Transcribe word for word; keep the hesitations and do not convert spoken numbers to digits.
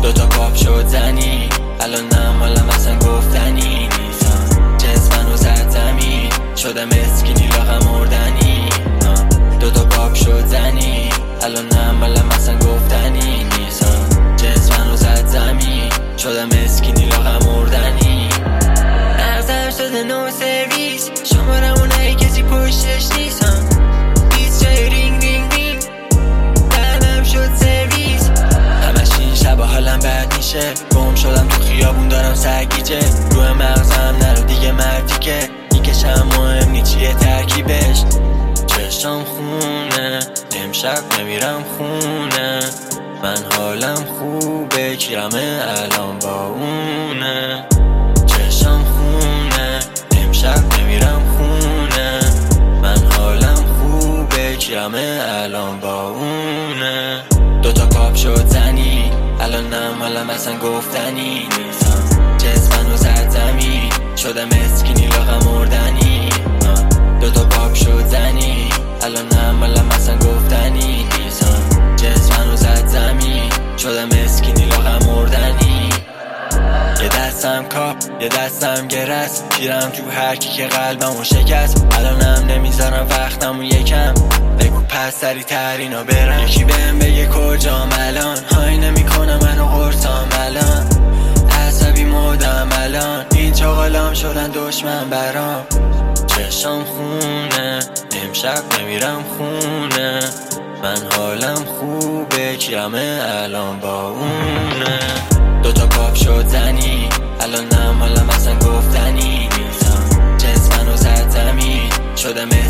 دوتا پاپ شد زنی الان نم حالم اصلا گفتنی نیستم. جسمنو زد زمین شدم اسکینی لاغم مردنی. دوتا پاپ شد زنی الان نم حالم اصلا گفتنی نیستم. جسمنو زد زمین شدم اسکینی لاغم مردنی. نغزم شده نو سرویس شمارم اونایی کسی پشتش نیستم. بیس جای رینگ رینگ رینگ دهنم شد سرویس. همش این شب حالم بد میشه. گم شدم تو خیابون دارم سرگیجه. روی مغزم نرو دیگه مردی که میکشم مهم نی چیه ترکیبش. چشم خونه امشب نمیرم خونه. من حالم خوبه کیرمه الان با اونه. چشم خونه امشب نمیرم خونه. من حالم خوبه کیرمه الان با اونه. دوتا پاپ شد زنی الان نم حالم اصلا گفتنی نیستم. جسمنو زد زمین شدم اسکینی لاغم مردنی. دوتا پاپ شد زنی الان نم حالم اصلا گفتنی نیستم. جسمنو زد زمین شدم اسکینی لاغم مردنی. یه دستم کاپ یه دستم گرس پیرم تو هر کی که قلبمو شکست. الانم نمیذارم وقتمو یکم بگو پس سری تر اینا برم. یکی بهم بگه کجام الان های نمیکنه منو قرصام الان. عصبی مودم الان این چاقالام شدن دشمن برام. چشم خونه امشب نمیرم خونه. من حالم خوبه کیرمه الان با اونه. دوتا پاپ شد زنی الان نم حالم اصلا گفتنی نیستم. جسمنو زد زمین شدم